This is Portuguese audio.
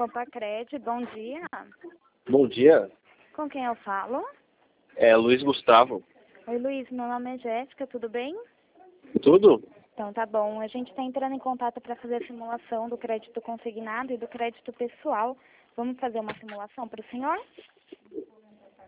Compacred, bom dia. Bom dia, Com quem eu falo? é Luiz Gustavo. Oi, Luiz, meu nome é Jéssica, tudo bem? Tudo? Então tá bom, a gente está entrando em contato para fazer a simulação do crédito consignado e do crédito pessoal. Vamos fazer uma simulação para o senhor?